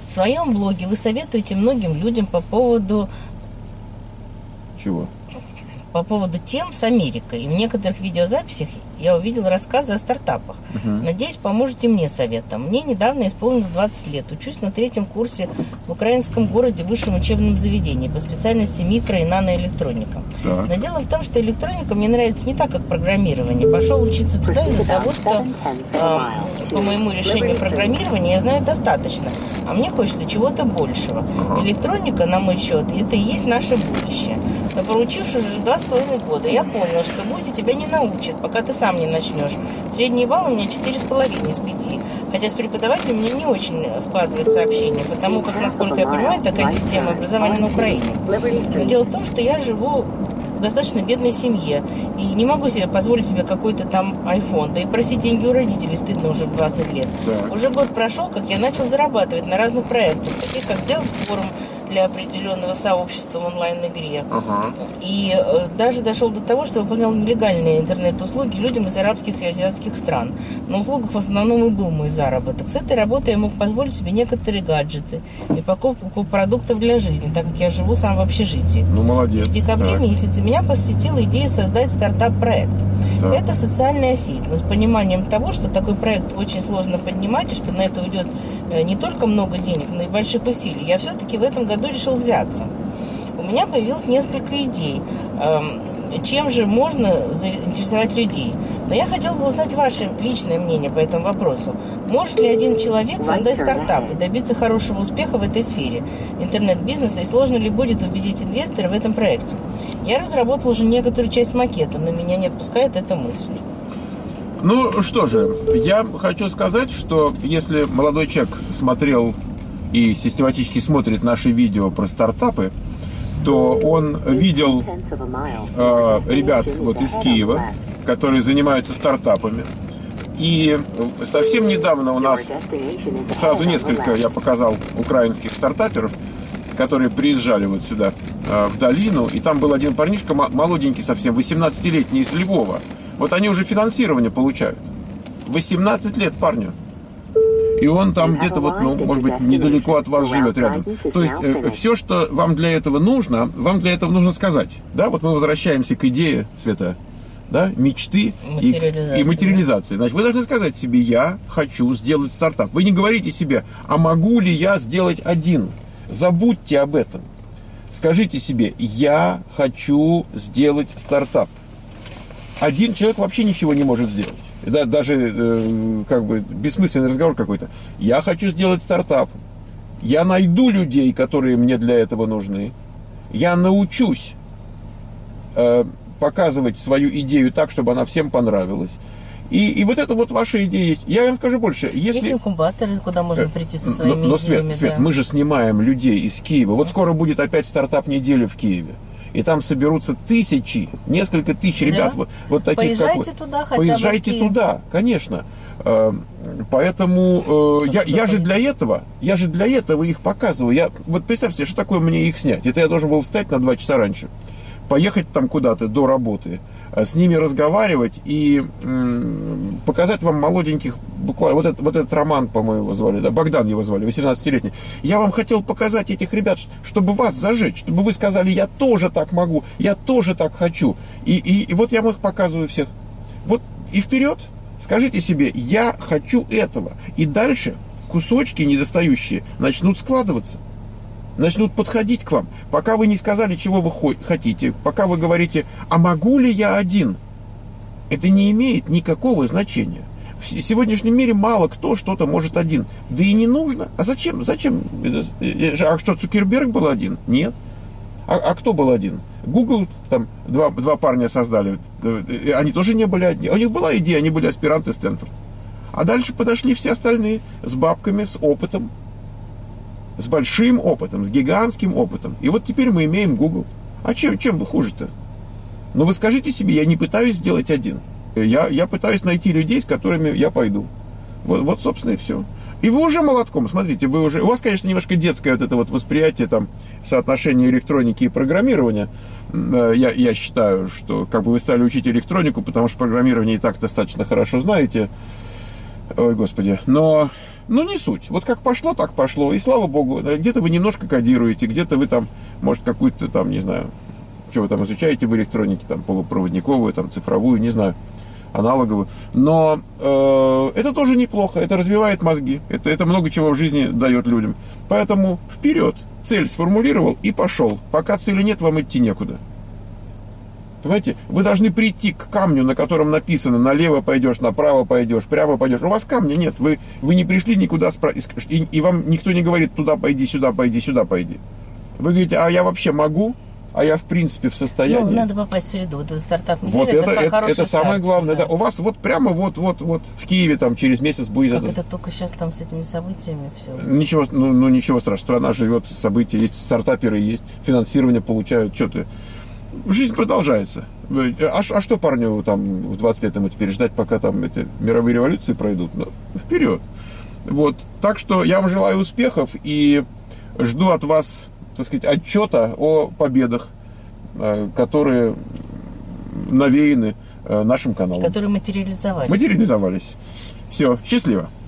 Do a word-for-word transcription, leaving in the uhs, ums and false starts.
В своем блоге вы советуете многим людям по поводу... Чего? По поводу тем с Америкой. И в некоторых видеозаписях я увидела рассказы о стартапах. Uh-huh. Надеюсь, поможете мне советом. Мне недавно исполнилось двадцать лет. Учусь на третьем курсе в украинском городе в высшем учебном заведении по специальности микро- и наноэлектроника. Uh-huh. Но дело в том, что электроника мне нравится не так, как программирование. Пошел учиться туда из-за того, что э, по моему решению программирования я знаю достаточно. А мне хочется чего-то большего. Uh-huh. Электроника, на мой счет, это и есть наше будущее. Но проучившись уже два с половиной года, я понял, что в ВУЗе тебя не научат, пока ты сам не начнешь. Средний балл у меня четыре с половиной из пяти. Хотя с преподавателем мне не очень складывается общение, потому как, насколько я понимаю, такая система образования на Украине. Но дело в том, что я живу в достаточно бедной семье и не могу себе позволить себе какой-то там айфон. Да и просить деньги у родителей стыдно уже в двадцать лет. Да. Уже год прошел, как я начал зарабатывать на разных проектах, таких как сделать форум для определенного сообщества в онлайн-игре. Ага. И э, даже дошел до того, что выполнял нелегальные интернет-услуги людям из арабских и азиатских стран. На услугах в основном и был мой заработок. С этой работой я мог позволить себе некоторые гаджеты и покупку продуктов для жизни, так как я живу сам в общежитии. Ну, молодец. В декабре так. месяце меня посетила идея создать стартап-проект. Так. Это социальная сеть, но с пониманием того, что такой проект очень сложно поднимать, и что на это уйдет не только много денег, но и больших усилий. Я все-таки в этом году решил взяться. У меня появилось несколько идей, чем же можно заинтересовать людей. Но я хотела бы узнать ваше личное мнение по этому вопросу. Может ли один человек создать стартап и добиться хорошего успеха в этой сфере интернет-бизнеса, и сложно ли будет убедить инвестора в этом проекте? Я разработала уже некоторую часть макета, но меня не отпускает эта мысль. Ну что же, я хочу сказать, что если молодой человек смотрел и систематически смотрит наши видео про стартапы, то он видел э, ребят вот из Киева, которые занимаются стартапами. И совсем недавно у нас сразу несколько я показал украинских стартаперов, которые приезжали вот сюда, э, в долину. И там был один парнишка, молоденький совсем, восемнадцатилетний, из Львова. Вот они уже финансирование получают. восемнадцать лет парню. И он там где-то вот, ну, может быть, недалеко от вас живет рядом. То есть э, все, что вам для этого нужно, вам для этого нужно сказать. Да, вот мы возвращаемся к идее, Света, да, мечты и, и материализации. Значит, вы должны сказать себе: я хочу сделать стартап. Вы не говорите себе: а могу ли я сделать один? Забудьте об этом. Скажите себе: я хочу сделать стартап. Один человек вообще ничего не может сделать. Да, даже э, как бы бессмысленный разговор какой-то. Я хочу сделать стартап. Я найду людей, которые мне для этого нужны. Я научусь э, показывать свою идею так, чтобы она всем понравилась. И, и вот это вот ваша идея есть. Я вам скажу больше. Если... Есть инкубаторы, куда можно прийти со своими но, но, идеями. Свет, Свет, да. мы же снимаем людей из Киева. Вот скоро будет опять стартап-неделя в Киеве. И там соберутся тысячи, несколько тысяч ребят, да? вот, вот таких, Поезжайте как вы. туда хотя Поезжайте бы туда, конечно. Поэтому я, я же для этого, я же для этого их показываю. Я, вот представьте себе, что такое мне их снять. Это я должен был встать на два часа раньше, поехать там куда-то до работы, с ними разговаривать и м, показать вам молоденьких, буквально, вот, это, вот этот Роман, по-моему, его звали, да, Богдан его звали, восемнадцатилетний. Я вам хотел показать этих ребят, чтобы вас зажечь, чтобы вы сказали: я тоже так могу, я тоже так хочу. И, и, и вот я вам их показываю всех. Вот и вперед, скажите себе: я хочу этого. И дальше кусочки недостающие начнут складываться. Начнут подходить к вам. Пока вы не сказали, чего вы хотите, пока вы говорите: а могу ли я один, это не имеет никакого значения. В сегодняшнем мире мало кто что-то может один. Да и не нужно. А зачем? Зачем? А что, Цукерберг был один? Нет. А, а кто был один? Google, там два, два парня создали. Они тоже не были одни. У них была идея, они были аспиранты Стэнфорд. А дальше подошли все остальные с бабками, с опытом. С большим опытом, с гигантским опытом. И вот теперь мы имеем Google. А чем, чем вы хуже-то? Ну вы скажите себе: я не пытаюсь сделать один. Я, я пытаюсь найти людей, с которыми я пойду. Вот, вот, собственно, и все. И вы уже молотком, смотрите, вы уже... У вас, конечно, немножко детское вот это вот восприятие, там, соотношение электроники и программирования. Я, я считаю, что как бы вы стали учить электронику, потому что программирование и так достаточно хорошо знаете. Ой, Господи. Но... Ну, не суть. Вот как пошло, так пошло. И слава богу, где-то вы немножко кодируете, где-то вы там, может, какую-то там, не знаю, что вы там изучаете в электронике, там, полупроводниковую, там, цифровую, не знаю, аналоговую. Но э, это тоже неплохо, это развивает мозги, это, это много чего в жизни дает людям. Поэтому вперед, цель сформулировал и пошел. Пока цели нет, вам идти некуда. Понимаете, вы должны прийти к камню, на котором написано: налево пойдешь, направо пойдешь, прямо пойдешь. У вас камня нет, вы, вы не пришли никуда, и, и вам никто не говорит: туда пойди, сюда пойди, сюда пойди. Вы говорите: а я вообще могу? А я в принципе в состоянии. Ну, надо попасть в среду. Вот это стартап неделя, вот это, это, это, это самое старт, главное. да. Да. У вас вот прямо вот, вот, вот в Киеве там через месяц будет. Как это, это только сейчас там с этими событиями все. Ничего, ну, ну ничего страшного. Страна живет, события есть, стартаперы есть, финансирование получают. Что ты? Жизнь продолжается. А, а что парню там в двадцать лет ему теперь ждать, пока там эти мировые революции пройдут? Ну, вперед. Вот. Так что я вам желаю успехов и жду от вас, так сказать, отчета о победах, которые навеяны нашим каналом. Которые материализовались. Материализовались. Все, счастливо.